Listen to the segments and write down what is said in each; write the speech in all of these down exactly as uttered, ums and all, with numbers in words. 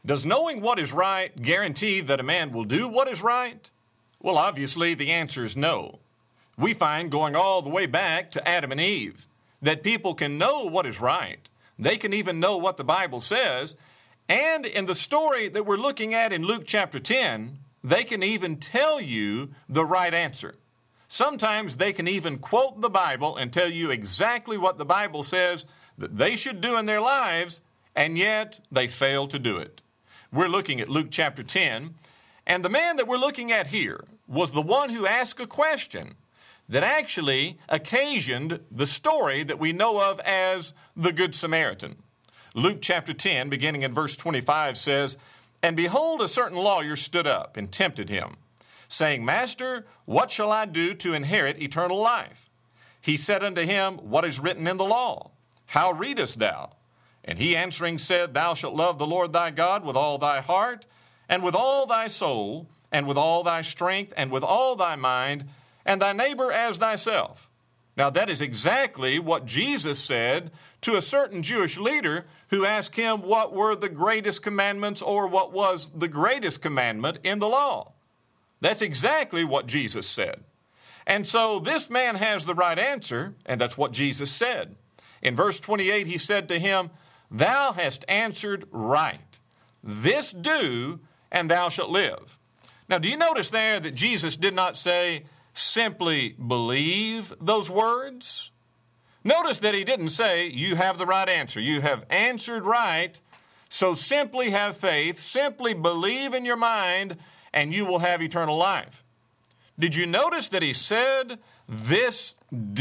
Does knowing what is right guarantee that a man will do what is right? Well, obviously, the answer is no. We find, going all the way back to Adam and Eve, that people can know what is right. They can even know what the Bible says. And in the story that we're looking at in Luke chapter ten, they can even tell you the right answer. Sometimes they can even quote the Bible and tell you exactly what the Bible says that they should do in their lives, and yet they fail to do it. We're looking at Luke chapter ten, and the man that we're looking at here was the one who asked a question that actually occasioned the story that we know of as the Good Samaritan. Luke chapter ten, beginning in verse twenty-five, says, "And behold, a certain lawyer stood up and tempted him, saying, Master, what shall I do to inherit eternal life? He said unto him, What is written in the law? How readest thou? And he answering said, Thou shalt love the Lord thy God with all thy heart, and with all thy soul, and with all thy strength, and with all thy mind, and thy neighbor as thyself." Now that is exactly what Jesus said to a certain Jewish leader who asked him what were the greatest commandments, or what was the greatest commandment in the law. That's exactly what Jesus said. And so this man has the right answer, and that's what Jesus said. In verse twenty-eight, he said to him, "Thou hast answered right. This do, and thou shalt live." Now, do you notice there that Jesus did not say, simply believe those words? Notice that he didn't say, you have the right answer. You have answered right, so simply have faith, simply believe in your mind, and you will have eternal life. Did you notice that he said, this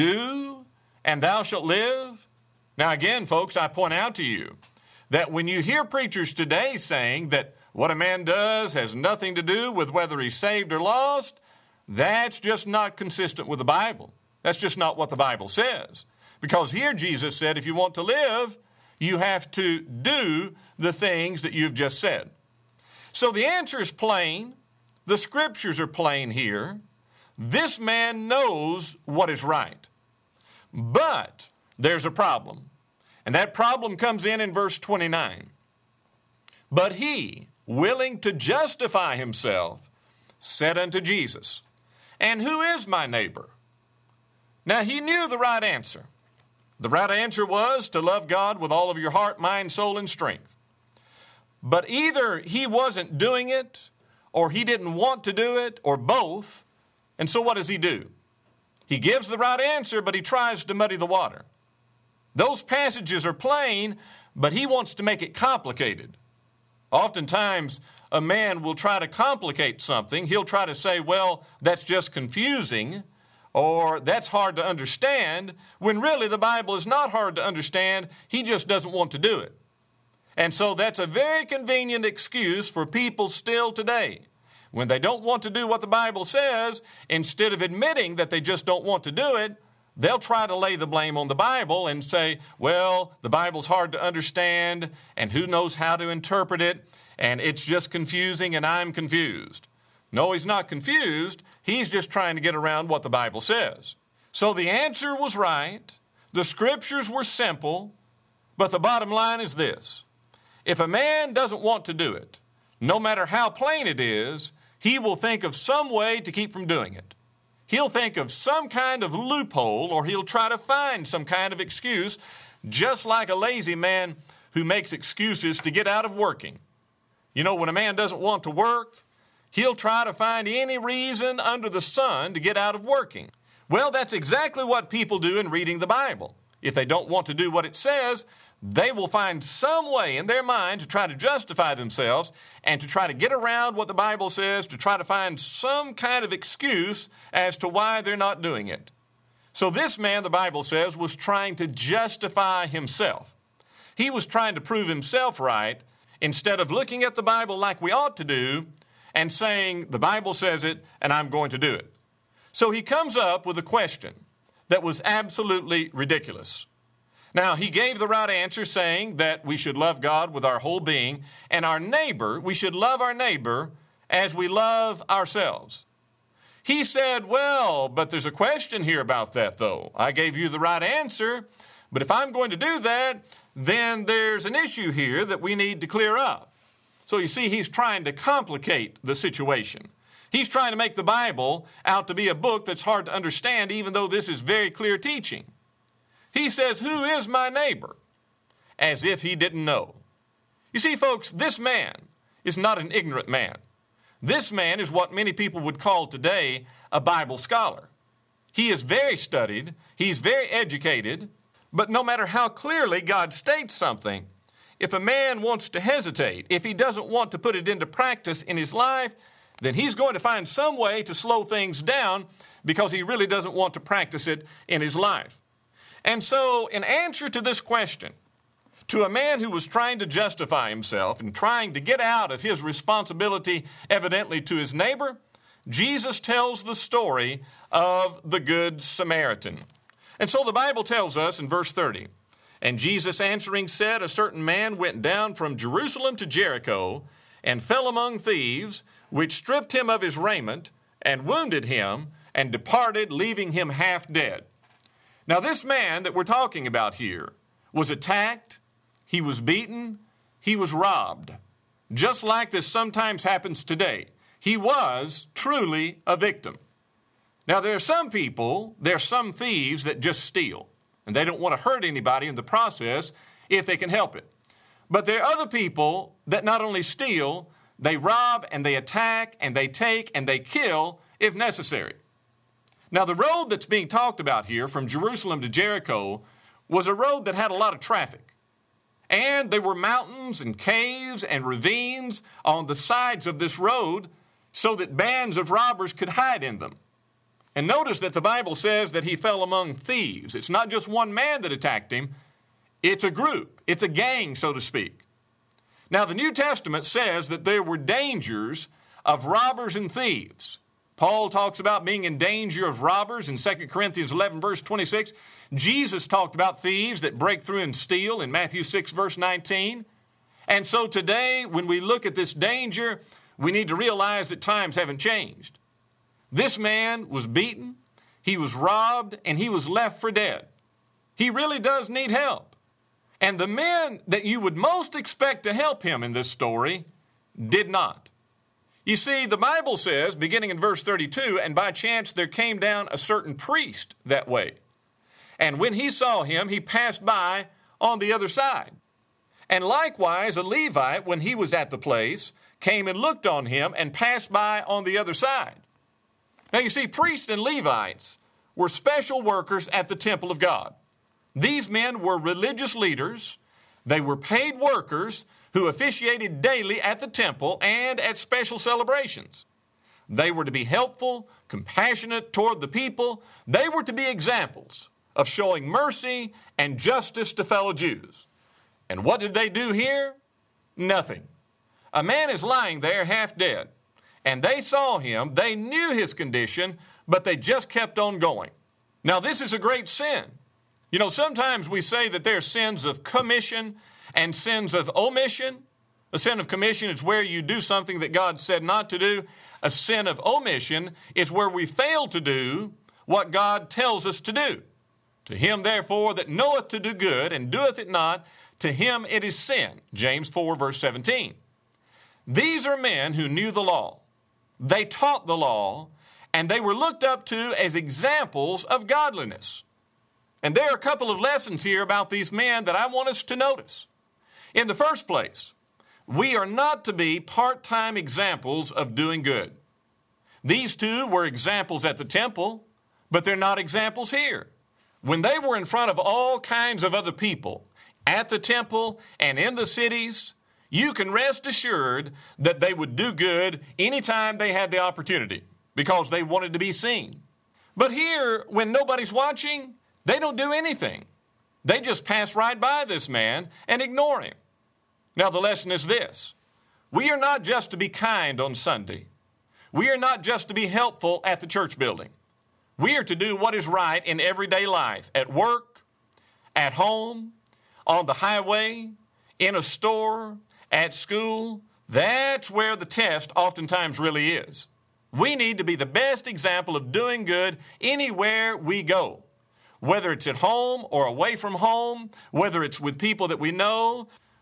do, and thou shalt live? Now again, folks, I point out to you that when you hear preachers today saying that what a man does has nothing to do with whether he's saved or lost, that's just not consistent with the Bible. That's just not what the Bible says. Because here Jesus said, if you want to live, you have to do the things that you've just said. So the answer is plain. The scriptures are plain here. This man knows what is right. But there's a problem. And that problem comes in in verse twenty-nine. But he, willing to justify himself, said unto Jesus, "And who is my neighbor?" Now he knew the right answer. The right answer was to love God with all of your heart, mind, soul, and strength. But either he wasn't doing it, or he didn't want to do it, or both. And so what does he do? He gives the right answer, but he tries to muddy the water. Those passages are plain, but he wants to make it complicated. Oftentimes, a man will try to complicate something. He'll try to say, well, that's just confusing, or that's hard to understand, when really the Bible is not hard to understand. He just doesn't want to do it. And so that's a very convenient excuse for people still today. When they don't want to do what the Bible says, instead of admitting that they just don't want to do it, they'll try to lay the blame on the Bible and say, well, the Bible's hard to understand, and who knows how to interpret it, and it's just confusing, and I'm confused. No, he's not confused. He's just trying to get around what the Bible says. So the answer was right. The scriptures were simple. But the bottom line is this. If a man doesn't want to do it, no matter how plain it is, he will think of some way to keep from doing it. He'll think of some kind of loophole, or he'll try to find some kind of excuse, just like a lazy man who makes excuses to get out of working. You know, when a man doesn't want to work, he'll try to find any reason under the sun to get out of working. Well, that's exactly what people do in reading the Bible. If they don't want to do what it says, they will find some way in their mind to try to justify themselves and to try to get around what the Bible says, to try to find some kind of excuse as to why they're not doing it. So this man, the Bible says, was trying to justify himself. He was trying to prove himself right instead of looking at the Bible like we ought to do and saying, the Bible says it, and I'm going to do it. So he comes up with a question that was absolutely ridiculous. Now, he gave the right answer, saying that we should love God with our whole being, and our neighbor, we should love our neighbor as we love ourselves. He said, well, but there's a question here about that, though. I gave you the right answer, but if I'm going to do that, then there's an issue here that we need to clear up. So you see, he's trying to complicate the situation. He's trying to make the Bible out to be a book that's hard to understand, even though this is very clear teaching. He says, "Who is my neighbor?" As if he didn't know. You see, folks, this man is not an ignorant man. This man is what many people would call today a Bible scholar. He is very studied, he's very educated, but no matter how clearly God states something, if a man wants to hesitate, if he doesn't want to put it into practice in his life, then he's going to find some way to slow things down because he really doesn't want to practice it in his life. And so, in answer to this question, to a man who was trying to justify himself and trying to get out of his responsibility evidently to his neighbor, Jesus tells the story of the Good Samaritan. And so the Bible tells us in verse thirty, "And Jesus answering said, A certain man went down from Jerusalem to Jericho, and fell among thieves, which stripped him of his raiment, and wounded him, and departed, leaving him half dead." Now this man that we're talking about here was attacked, he was beaten, he was robbed. Just like this sometimes happens today. He was truly a victim. Now there are some people, there are some thieves that just steal, and they don't want to hurt anybody in the process if they can help it. But there are other people that not only steal, they rob and they attack and they take and they kill if necessary. Now the road that's being talked about here from Jerusalem to Jericho was a road that had a lot of traffic. And there were mountains and caves and ravines on the sides of this road so that bands of robbers could hide in them. And notice that the Bible says that he fell among thieves. It's not just one man that attacked him. It's a group. It's a gang, so to speak. Now, the New Testament says that there were dangers of robbers and thieves. Paul talks about being in danger of robbers in Second Corinthians eleven, verse twenty-six. Jesus talked about thieves that break through and steal in Matthew six, verse nineteen. And so today, when we look at this danger, we need to realize that times haven't changed. This man was beaten, he was robbed, and he was left for dead. He really does need help. And the men that you would most expect to help him in this story did not. You see, the Bible says, beginning in verse thirty-two, "And by chance there came down a certain priest that way. And when he saw him, he passed by on the other side. And likewise a Levite, when he was at the place, came and looked on him and passed by on the other side." Now you see, priests and Levites were special workers at the temple of God. These men were religious leaders. They were paid workers who officiated daily at the temple and at special celebrations. They were to be helpful, compassionate toward the people. They were to be examples of showing mercy and justice to fellow Jews. And what did they do here? Nothing. A man is lying there half dead, and they saw him, they knew his condition, but they just kept on going. Now this is a great sin. You know, sometimes we say that there are sins of commission and sins of omission. A sin of commission is where you do something that God said not to do. A sin of omission is where we fail to do what God tells us to do. To him, therefore, that knoweth to do good and doeth it not, to him it is sin. James four, verse seventeen. These are men who knew the law. They taught the law, and they were looked up to as examples of godliness. And there are a couple of lessons here about these men that I want us to notice. In the first place, we are not to be part-time examples of doing good. These two were examples at the temple, but they're not examples here. When they were in front of all kinds of other people, at the temple and in the cities, you can rest assured that they would do good anytime they had the opportunity because they wanted to be seen. But here, when nobody's watching, they don't do anything. They just pass right by this man and ignore him. Now the lesson is this. We are not just to be kind on Sunday. We are not just to be helpful at the church building. We are to do what is right in everyday life, at work, at home, on the highway, in a store, at school. That's where the test oftentimes really is. We need to be the best example of doing good anywhere we go. Whether it's at home or away from home, whether it's with people that we know,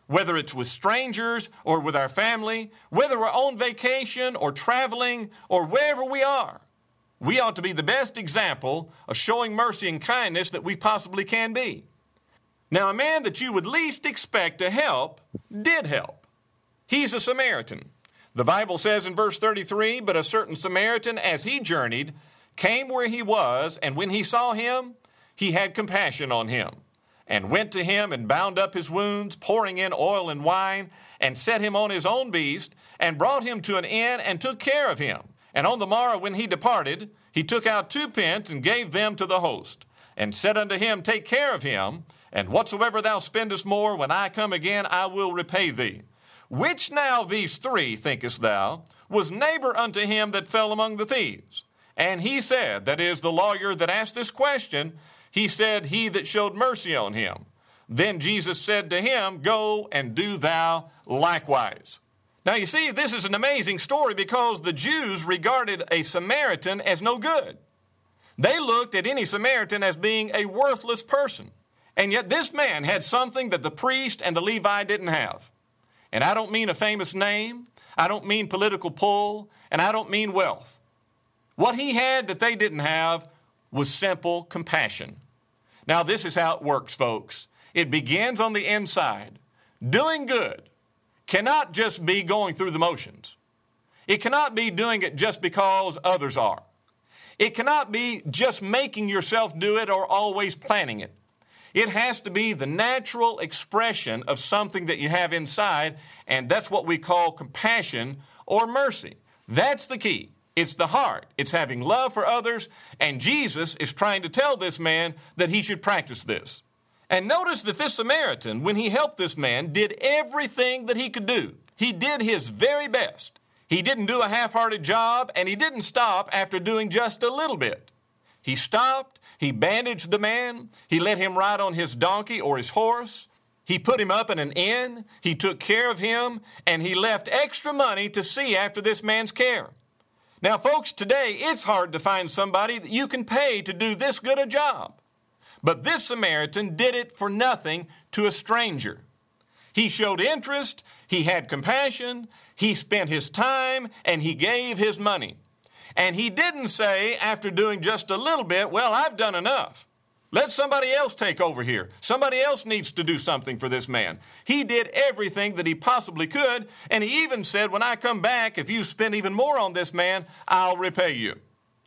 whether it's with strangers or with our family, whether we're on vacation or traveling or wherever we are. We ought to be the best example of showing mercy and kindness that we possibly can be. Now, a man that you would least expect to help did help. He's a Samaritan. The Bible says in verse thirty-three, "But a certain Samaritan, as he journeyed, came where he was, and when he saw him, he had compassion on him, and went to him and bound up his wounds, pouring in oil and wine, and set him on his own beast, and brought him to an inn, and took care of him. And on the morrow when he departed, he took out two pence, and gave them to the host, and said unto him, Take care of him, and whatsoever thou spendest more, when I come again, I will repay thee. Which now of these three, thinkest thou, was neighbor unto him that fell among the thieves? And he said," that is, the lawyer that asked this question, he said, "He that showed mercy on him." Then Jesus said to him, "Go and do thou likewise." Now you see, this is an amazing story because the Jews regarded a Samaritan as no good. They looked at any Samaritan as being a worthless person. And yet this man had something that the priest and the Levi didn't have. And I don't mean a famous name, I don't mean political pull, and I don't mean wealth. What he had that they didn't have was simple compassion. Now this is how it works, folks. It begins on the inside. Doing good cannot just be going through the motions. It cannot be doing it just because others are. It cannot be just making yourself do it or always planning it. It has to be the natural expression of something that you have inside, and that's what we call compassion or mercy. That's the key. It's the heart. It's having love for others, and Jesus is trying to tell this man that he should practice this. And notice that this Samaritan, when he helped this man, did everything that he could do. He did his very best. He didn't do a half-hearted job, and he didn't stop after doing just a little bit. He stopped, he bandaged the man, he let him ride on his donkey or his horse, he put him up in an inn, he took care of him, and he left extra money to see after this man's care. Now, folks, today it's hard to find somebody that you can pay to do this good a job. But this Samaritan did it for nothing to a stranger. He showed interest, he had compassion, he spent his time, and he gave his money. And he didn't say, after doing just a little bit, well, I've done enough. Let somebody else take over here. Somebody else needs to do something for this man. He did everything that he possibly could, and he even said, when I come back, if you spend even more on this man, I'll repay you.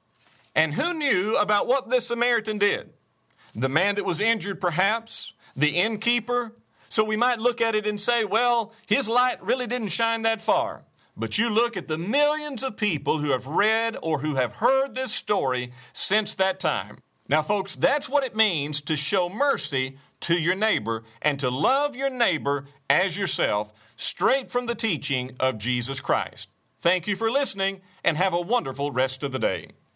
And who knew about what this Samaritan did? The man that was injured, perhaps, the innkeeper. So we might look at it and say, well, his light really didn't shine that far. But you look at the millions of people who have read or who have heard this story since that time. Now, folks, that's what it means to show mercy to your neighbor and to love your neighbor as yourself, straight from the teaching of Jesus Christ. Thank you for listening, and have a wonderful rest of the day.